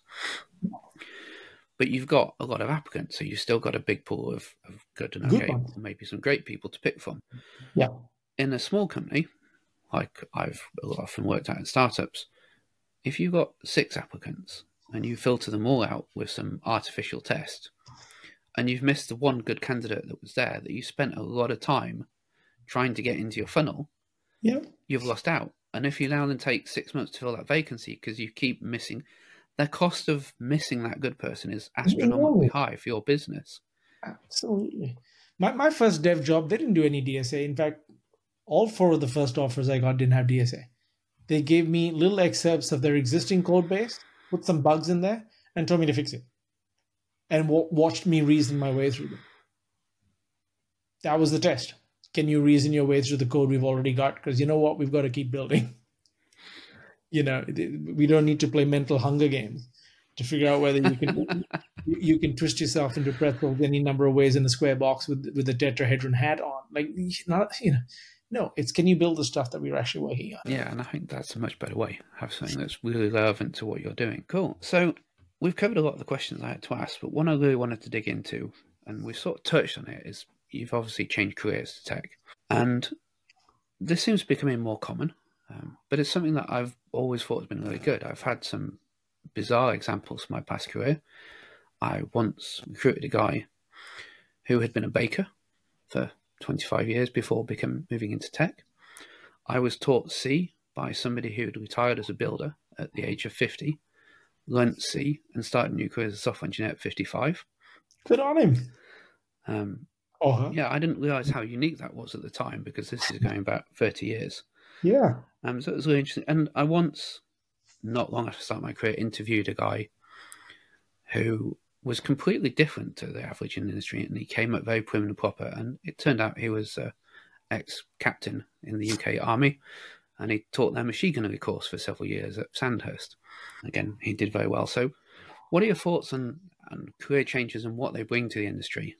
But you've got a lot of applicants, so you've still got a big pool of, of good and okay, good maybe some great people to pick from. Yeah. In a small company, like I've often worked at in startups, if you've got six applicants and you filter them all out with some artificial test, and you've missed the one good candidate that was there that you spent a lot of time trying to get into your funnel, yeah, you've lost out. And if you now then take six months to fill that vacancy because you keep missing, the cost of missing that good person is astronomically no. high for your business. Absolutely. My my first dev job, they didn't do any D S A. In fact, all four of the first offers I got didn't have D S A. They gave me little excerpts of their existing code base, put some bugs in there, and told me to fix it. And w- watched me reason my way through them. That was the test. Can you reason your way through the code we've already got? Because you know what? We've got to keep building. You know, we don't need to play mental Hunger Games to figure out whether you can you can twist yourself into pretzels any number of ways in a square box with with a tetrahedron hat on. Like, not you know, no. It's can you build the stuff that we're actually working on? Yeah, and I think that's a much better way. Have something that's really relevant to what you're doing. Cool. So we've covered a lot of the questions I had to ask, but one I really wanted to dig into, and we've sort of touched on it, is you've obviously changed careers to tech, and this seems to be becoming more common. Um, but it's something that I've always thought has been really good. I've had some bizarre examples from my past career. I once recruited a guy who had been a baker for twenty-five years before becoming moving into tech. I was taught C by somebody who had retired as a builder at the age of fifty, learnt C and started a new career as a software engineer at fifty-five. Good on him. Um, uh-huh. Yeah, I didn't realise how unique that was at the time, because this is going back thirty years. Yeah. Um, so it was really interesting. And I once, not long after starting my career, interviewed a guy who was completely different to the average in the industry, and he came up very prim and proper. And it turned out he was an ex-captain in the U K Army, and he taught their machine gunnery course for several years at Sandhurst. Again, he did very well. So what are your thoughts on, on career changes and what they bring to the industry?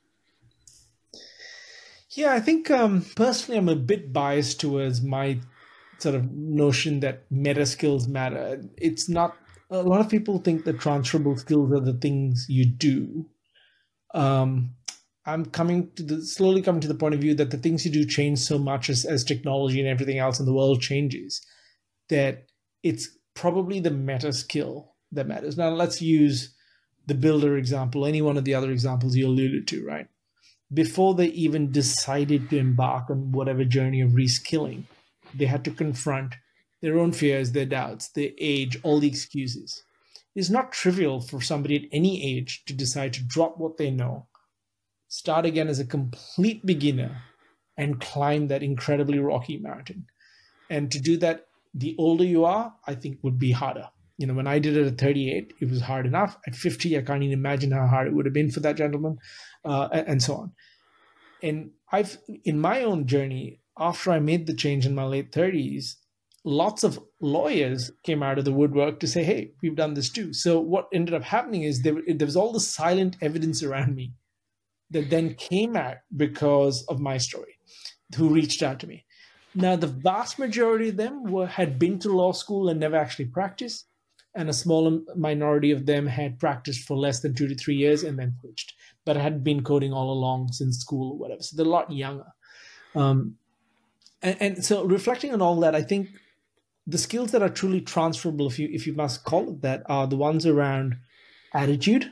Yeah, I think um, personally I'm a bit biased towards my sort of notion that meta skills matter. It's not, a lot of people think that transferable skills are the things you do. Um, I'm coming to the, slowly coming to the point of view that the things you do change so much as, as technology and everything else in the world changes, that it's probably the meta skill that matters. Now let's use the builder example, any one of the other examples you alluded to, right? Before they even decided to embark on whatever journey of reskilling, they had to confront their own fears, their doubts, their age, all the excuses. It's not trivial for somebody at any age to decide to drop what they know, start again as a complete beginner, and climb that incredibly rocky mountain. And to do that, the older you are, I think would be harder. You know, when I did it at thirty-eight, it was hard enough. At fifty, I can't even imagine how hard it would have been for that gentleman, uh, and so on. And I've, in my own journey, after I made the change in my late thirties, lots of lawyers came out of the woodwork to say, hey, we've done this too. So what ended up happening is there, there was all the silent evidence around me that then came out because of my story, who reached out to me. Now, the vast majority of them were, had been to law school and never actually practiced, and a small minority of them had practiced for less than two to three years and then switched, but had been coding all along since school or whatever. So they're a lot younger. Um, and, and so reflecting on all that, I think the skills that are truly transferable, if you if you must call it that, are the ones around attitude,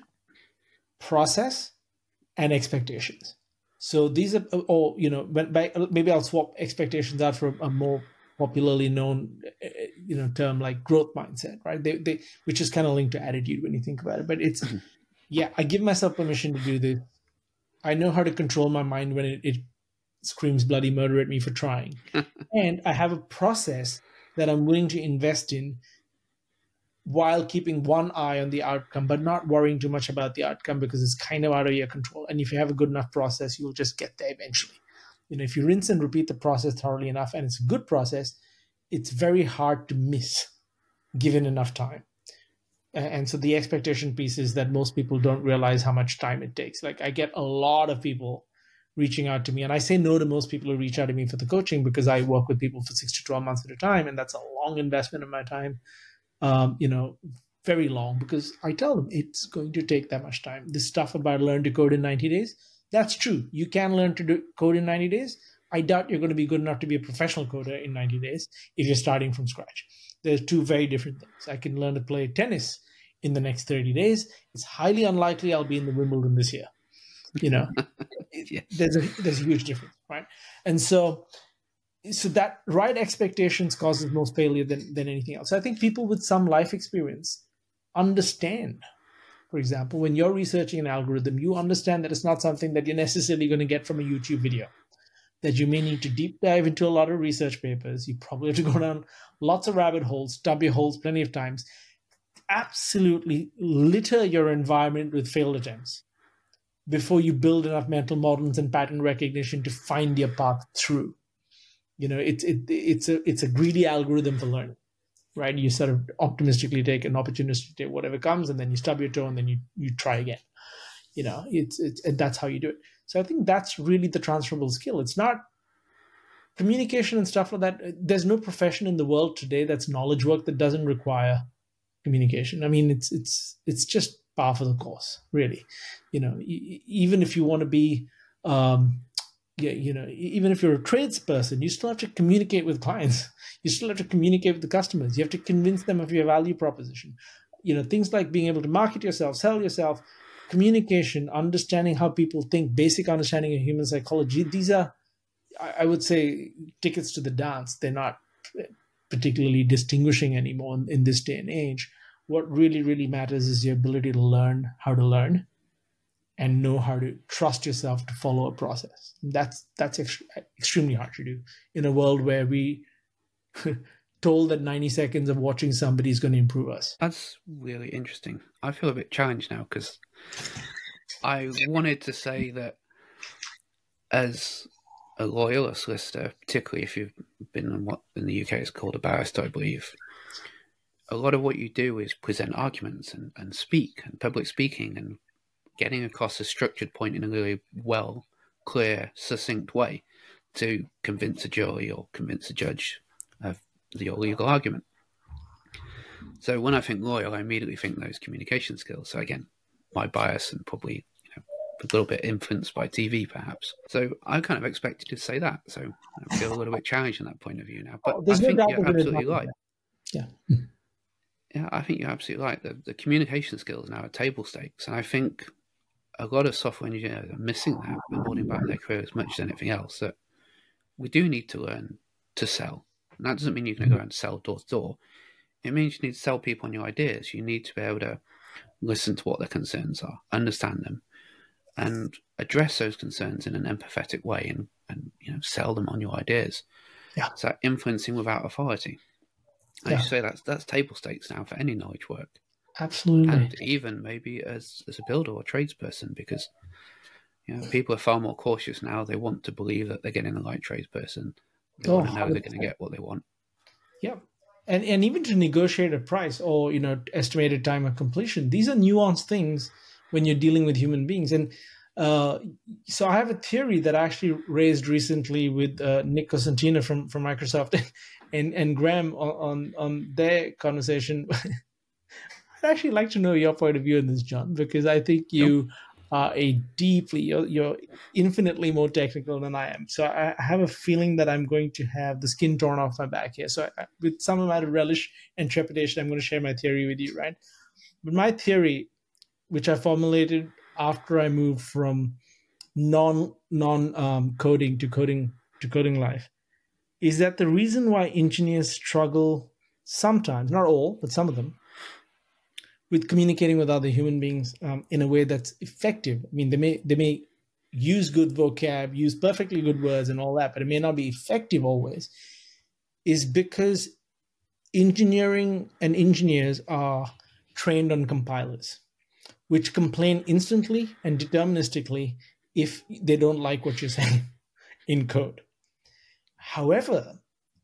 process, and expectations. So these are, or you know, by, maybe I'll swap expectations out for a more popularly known, you know, term like growth mindset, right? They, they, which is kind of linked to attitude when you think about it. But it's, yeah, I give myself permission to do this. I know how to control my mind when it, it screams bloody murder at me for trying, and I have a process that I'm willing to invest in while keeping one eye on the outcome, but not worrying too much about the outcome because it's kind of out of your control. And if you have a good enough process, you'll just get there eventually. You know, if you rinse and repeat the process thoroughly enough, and it's a good process, it's very hard to miss given enough time. And so the expectation piece is that most people don't realize how much time it takes. Like I get a lot of people reaching out to me, and I say no to most people who reach out to me for the coaching because I work with people for six to twelve months at a time, and that's a long investment of my time. Um, you know, very long, because I tell them it's going to take that much time. This stuff about learn to code in ninety days, that's true. You can learn to do code in ninety days. I doubt you're going to be good enough to be a professional coder in ninety days if you're starting from scratch. There's two very different things. I can learn to play tennis in the next thirty days. It's highly unlikely I'll be in the Wimbledon this year. You know, yes. there's a there's a huge difference, right? And so, so that right expectations causes most failure than than anything else. So I think people with some life experience understand. For example, when you're researching an algorithm, you understand that it's not something that you're necessarily going to get from a YouTube video. That you may need to deep dive into a lot of research papers. You probably have to go down lots of rabbit holes, stub your holes plenty of times. Absolutely litter your environment with failed attempts before you build enough mental models and pattern recognition to find your path through. You know, it's it, it's a it's a greedy algorithm for learning, right? You sort of optimistically take an opportunistic take whatever comes, and then you stub your toe, and then you you try again. You know, it's it's and that's how you do it. So I think that's really the transferable skill. It's not communication and stuff like that. There's no profession in the world today that's knowledge work that doesn't require communication. I mean, it's it's it's just par for the course, really. You know, e- even if you want to be, um, yeah, you know, even if you're a tradesperson, you still have to communicate with clients. You still have to communicate with the customers. You have to convince them of your value proposition. You know, things like being able to market yourself, sell yourself, communication, understanding how people think, basic understanding of human psychology. These are, I would say, tickets to the dance. They're not particularly distinguishing anymore in, in this day and age. What really, really matters is your ability to learn how to learn and know how to trust yourself to follow a process. That's that's ex- extremely hard to do in a world where we told that ninety seconds of watching somebody is going to improve us. That's really interesting. I feel a bit challenged now because I wanted to say that as a lawyer or solicitor, particularly if you've been in what in the U K is called a barrister, I believe, a lot of what you do is present arguments and, and speak and public speaking and getting across a structured point in a really well, clear, succinct way to convince a jury or convince a judge of your legal argument. So when I think lawyer, I immediately think those communication skills. So again, my bias and probably you know, a little bit influenced by T V perhaps. So I kind of expected to say that. So I feel a little bit challenged in that point of view now. But oh, I think no you're absolutely right. Yeah. Yeah, I think you're absolutely right. The, the communication skills now are table stakes. And I think a lot of software engineers are missing that and holding back their career as much as anything else. That we do need to learn to sell. And that doesn't mean you're going to go and sell door to door. It means you need to sell people on your ideas. You need to be able to listen to what their concerns are, understand them, and address those concerns in an empathetic way and, and you know, sell them on your ideas. Yeah. So influencing without authority. As yeah. you say, that's that's table stakes now for any knowledge work. Absolutely. And even maybe as, as a builder or tradesperson, because you know people are far more cautious now. They want to believe that they're getting the right tradesperson. They oh, want to know they're going to get what they want. Yeah. And, and even to negotiate a price or, you know, estimated time of completion, these are nuanced things when you're dealing with human beings. And uh, so I have a theory that I actually raised recently with uh, Nick Cosentino from, from Microsoft and, and Graham on, on, on their conversation. I'd actually like to know your point of view on this, John, because I think Sure. you are a deeply, you're, you're infinitely more technical than I am. So I I have a feeling that I'm going to have the skin torn off my back here. So I, with some amount of relish and trepidation, I'm going to share my theory with you, right? But my theory, which I formulated after I moved from non non um, coding to coding to coding life, is that the reason why engineers struggle sometimes, not all, but some of them, with communicating with other human beings um, in a way that's effective. I mean, they may they may use good vocab, use perfectly good words, and all that, but it may not be effective always. Is because engineering and engineers are trained on compilers, which complain instantly and deterministically if they don't like what you're saying in code. However,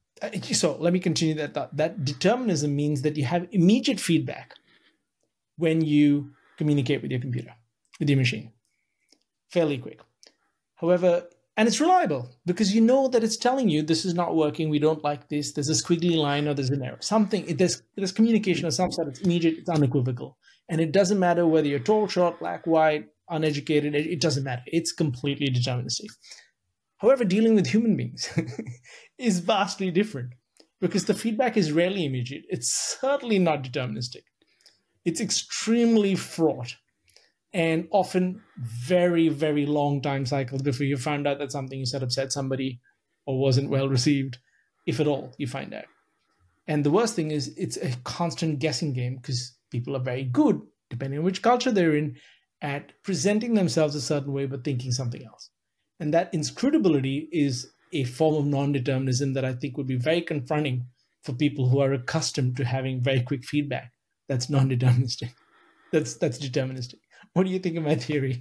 so let me continue that thought. That determinism means that you have immediate feedback when you communicate with your computer, with your machine, fairly quick. However, and it's reliable because you know that it's telling you this is not working, we don't like this, there's a squiggly line or there's an error. Something, there's, there's communication of some sort, it's immediate, it's unequivocal. And it doesn't matter whether you're tall, short, black, white, uneducated, it, it doesn't matter. It's completely deterministic. However, dealing with human beings is vastly different because the feedback is rarely immediate. It's certainly not deterministic. It's extremely fraught and often very, very long time cycles before you find out that something you said upset somebody or wasn't well received, if at all you find out. And the worst thing is it's a constant guessing game because people are very good, depending on which culture they're in, at presenting themselves a certain way but thinking something else. And that inscrutability is a form of non-determinism that I think would be very confronting for people who are accustomed to having very quick feedback. That's non-deterministic. That's that's deterministic. What do you think of my theory?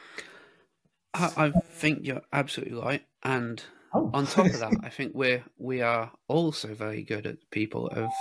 I, I think you're absolutely right, and Oh. on top of that, I think we're we are also very good at people of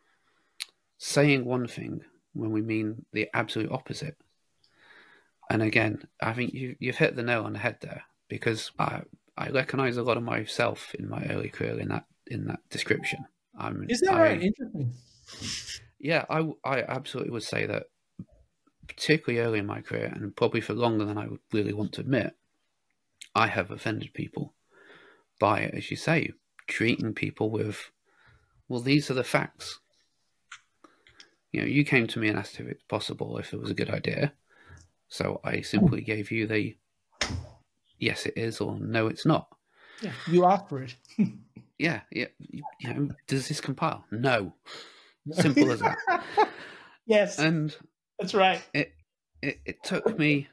saying one thing when we mean the absolute opposite. And again, I think you you've hit the nail on the head there because I I recognise a lot of myself in my early career in that in that description. I'm, Is that I, right? Interesting. Yeah, I, I absolutely would say that, particularly early in my career, and probably for longer than I would really want to admit, I have offended people by, as you say, treating people with, well, these are the facts. You know, you came to me and asked if it's possible, if it was a good idea. So I simply gave you the, yes, it is, or no, it's not. Yeah, you asked for it. yeah, yeah. You know, does this compile? No. Simple as that. Yes, and that's right. It, it it took me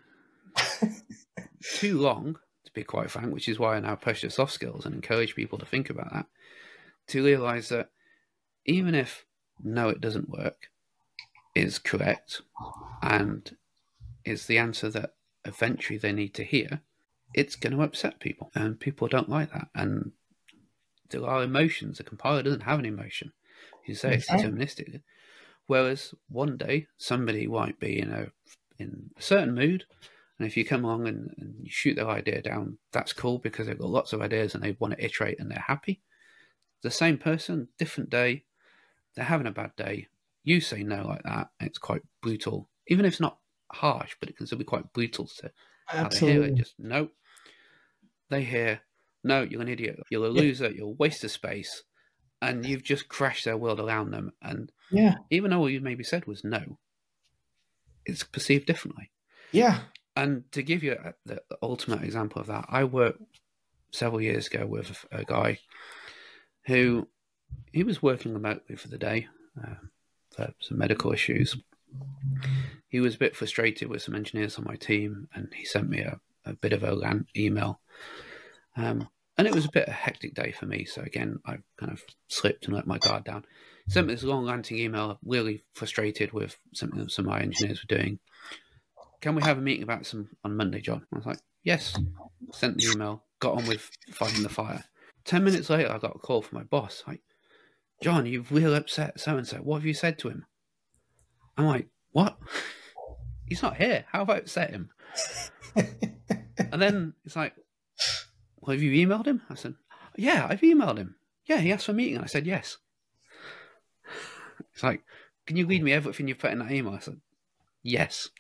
too long, to be quite frank, which is why I now push the soft skills and encourage people to think about that, to realise that even if no, it doesn't work, is correct, and is the answer that eventually they need to hear, it's going to upset people, and people don't like that. And there are emotions. The compiler doesn't have an emotion. You say it's deterministic. Whereas one day somebody might be in a in a certain mood, and if you come along and, and you shoot their idea down, that's cool because they've got lots of ideas and they want to iterate and they're happy. The same person, different day, they're having a bad day. You say no like that, and it's quite brutal. Even if it's not harsh, but it can still be quite brutal to how they hear it. Just no. They hear, no, you're an idiot. You're a loser. You're a waste of space. And you've just crashed their world around them. And yeah, even though what you maybe said was no, it's perceived differently. Yeah. And to give you a, the, the ultimate example of that, I worked several years ago with a guy who, he was working remotely for the day uh, for some medical issues. He was a bit frustrated with some engineers on my team, and he sent me a, a bit of a rant email. Um, And it was a bit of a hectic day for me. So again, I kind of slipped and let my guard down. Sent me this long ranting email, really frustrated with something that some of my engineers were doing. Can we have a meeting about some on Monday, John? I was like, yes. Sent the email, got on with fighting the fire. Ten minutes later, I got a call from my boss. Like, John, you've really upset so-and-so. What have you said to him? I'm like, what? He's not here. How have I upset him? And then it's like, well, have you emailed him? I said, yeah, I've emailed him. Yeah, he asked for a meeting. I said, yes. It's like, can you read me everything you've put in that email? I said, yes.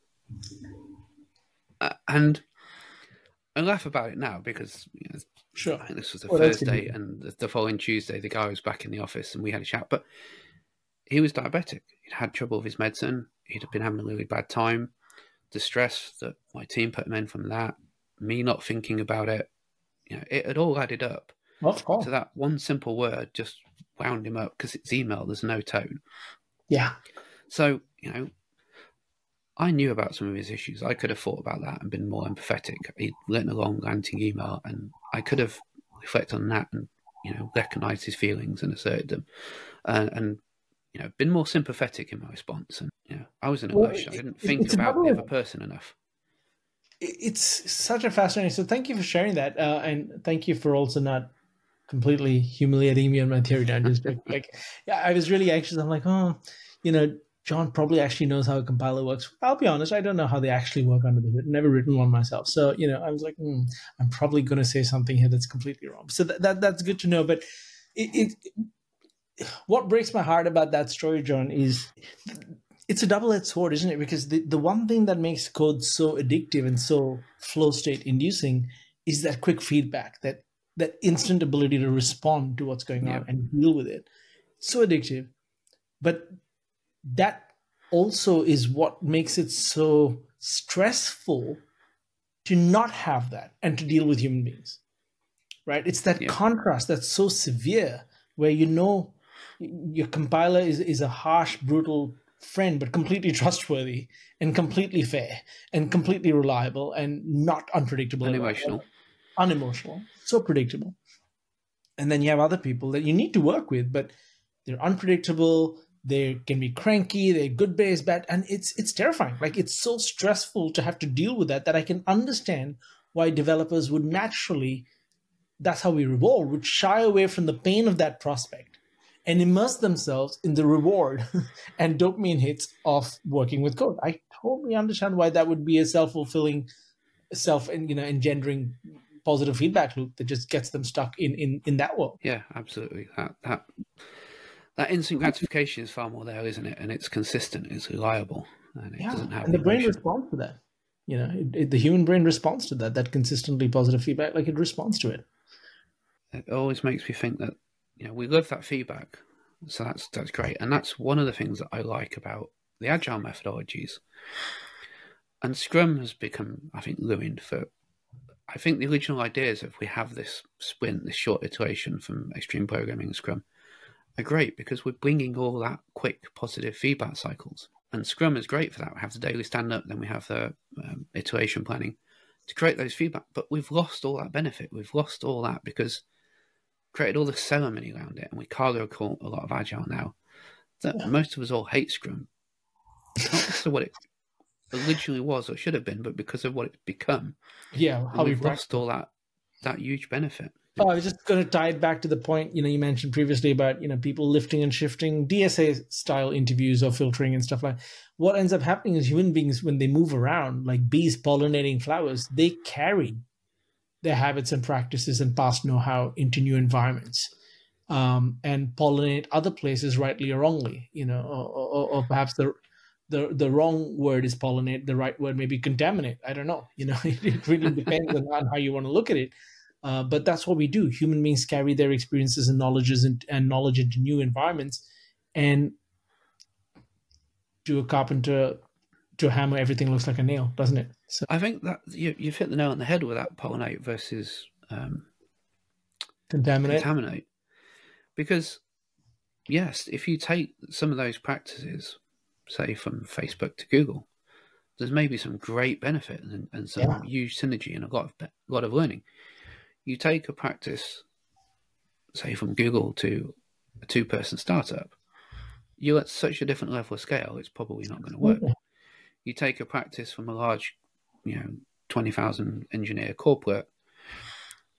Uh, and I laugh about it now because you know, sure. I think this was the well, Thursday, and the, the following Tuesday, the guy was back in the office and we had a chat. But he was diabetic. He'd had trouble with his medicine. He'd been having a really bad time. The stress that my team put him in from that, me not thinking about it, you know, it had all added up. Of course. So that one simple word just wound him up because it's email, there's no tone. Yeah. So, you know, I knew about some of his issues. I could have thought about that and been more empathetic. He'd written a long ranting email and I could have reflected on that and, you know, recognised his feelings and asserted them. Uh, and, you know, been more sympathetic in my response. And, you know, I was in a well, rush. I didn't it, think about the other person enough. It's such a fascinating. So thank you for sharing that. Uh, and thank you for also not completely humiliating me on my theory. I just like, yeah, I was really anxious. I'm like, oh, you know, John probably actually knows how a compiler works. I'll be honest, I don't know how they actually work under the hood. Never written one myself. So, you know, I was like, hmm, I'm probably going to say something here that's completely wrong. So that, that that's good to know. But it, it what breaks my heart about that story, John, is it's a double-edged sword, isn't it? Because the, the one thing that makes code so addictive and so flow state inducing is that quick feedback, that that instant ability to respond to what's going yeah. on and deal with it. It's so addictive. But that also is what makes it so stressful to not have that and to deal with human beings, right? It's that yeah. contrast that's so severe where you know your compiler is, is a harsh, brutal friend, but completely trustworthy and completely fair and completely reliable and not unpredictable. Unemotional. Unemotional. So predictable. And then you have other people that you need to work with, but they're unpredictable. They can be cranky. They're good base, bad. And it's it's terrifying. Like, it's so stressful to have to deal with that, that I can understand why developers would naturally, that's how we evolve, would shy away from the pain of that prospect and immerse themselves in the reward and dopamine hits of working with code. I totally understand why that would be a self-fulfilling, self, you know, engendering positive feedback loop that just gets them stuck in in, in that world. Yeah, absolutely. That that that instant gratification is far more there, isn't it? And it's consistent, it's reliable, and it yeah. doesn't have and the brain emotion. responds to that. You know, it, it, the human brain responds to that. That consistently positive feedback, like it responds to it. It always makes me think that, you know, we love that feedback, so that's that's great, and that's one of the things that I like about the agile methodologies. And Scrum has become, I think, ruined for. I think the original ideas of we have this sprint, this short iteration from extreme programming and Scrum are great because we're bringing all that quick positive feedback cycles. And Scrum is great for that. We have the daily stand-up, then we have the um, iteration planning to create those feedback. But we've lost all that benefit. We've lost all that because created all the ceremony around it, and we cargo call a lot of agile now. That yeah. Most of us all hate Scrum. Not because of what it originally was or should have been, but because of what it's become. Yeah, how we've lost all that that huge benefit. Oh, I was just going to tie it back to the point, you know, you mentioned previously about, you know, people lifting and shifting, D S A style interviews or filtering and stuff like that. What ends up happening is human beings, when they move around, like bees pollinating flowers, they carry their habits and practices and past know-how into new environments, um, and pollinate other places rightly or wrongly, you know, or, or, or perhaps the the the wrong word is pollinate, the right word may be contaminate. I don't know, you know, it, it really depends on, on how you want to look at it. Uh, but that's what we do. Human beings carry their experiences and knowledges and, and knowledge into new environments, and to a carpenter, to a hammer, everything looks like a nail, doesn't it? So I think that you, you've hit the nail on the head with that pollinate versus um, contaminate. contaminate. Because, yes, if you take some of those practices, say from Facebook to Google, there's maybe some great benefit and, and some yeah. huge synergy and a lot of a lot of learning. You take a practice, say from Google to a two-person startup, you're at such a different level of scale, it's probably not going to work. Yeah. You take a practice from a large, you know, twenty thousand engineer corporate,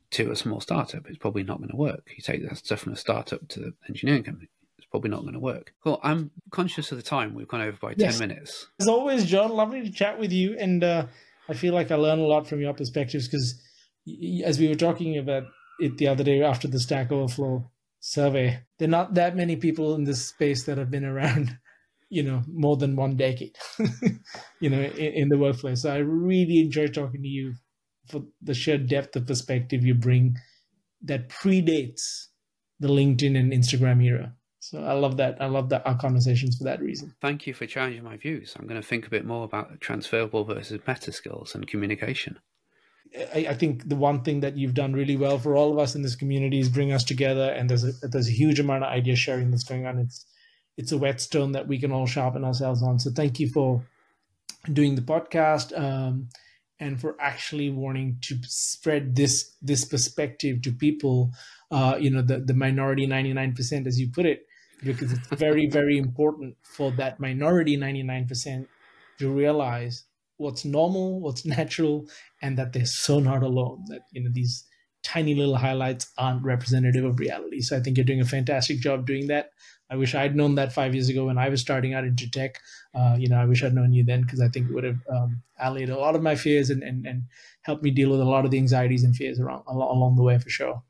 to a small startup, it's probably not going to work. You take that stuff from a startup to the engineering company, it's probably not going to work. Cool. I'm conscious of the time. We've gone over by yes. ten minutes. As always, John, lovely to chat with you. And uh, I feel like I learn a lot from your perspectives because as we were talking about it the other day after the Stack Overflow survey, there are not that many people in this space that have been around, you know, more than one decade, you know, in, in the workplace. So I really enjoy talking to you for the sheer depth of perspective you bring that predates the LinkedIn and Instagram era. So I love that. I love that our conversations for that reason. Thank you for challenging my views. I'm going to think a bit more about transferable versus meta skills and communication. I, I think the one thing that you've done really well for all of us in this community is bring us together. And there's a, there's a huge amount of idea sharing that's going on. It's it's a whetstone that we can all sharpen ourselves on. So thank you for doing the podcast um, and for actually wanting to spread this this perspective to people. Uh, you know, the the minority ninety-nine percent, as you put it, because it's very very important for that minority ninety-nine percent to realize what's normal, what's natural, and that they're so not alone, that, you know, these tiny little highlights aren't representative of reality. So I think you're doing a fantastic job doing that. I wish I'd known that five years ago when I was starting out into tech. Uh, you know, I wish I'd known you then, because I think it would have um, allayed a lot of my fears and, and, and helped me deal with a lot of the anxieties and fears around, along the way, for sure.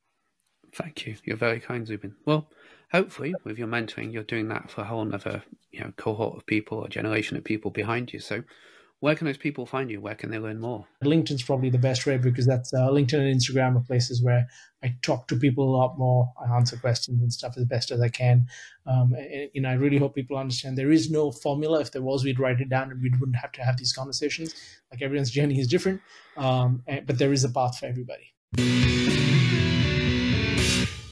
Thank you. You're very kind, Zubin. Well, hopefully with your mentoring, you're doing that for a whole other, you know, cohort of people or generation of people behind you. So where can those people find you? Where can they learn more? LinkedIn's probably the best way, because that's uh, LinkedIn and Instagram are places where I talk to people a lot more. I answer questions and stuff as best as I can. Um, and, you know, I really hope people understand there is no formula. If there was, we'd write it down and we wouldn't have to have these conversations. Like, everyone's journey is different, um, and, but there is a path for everybody.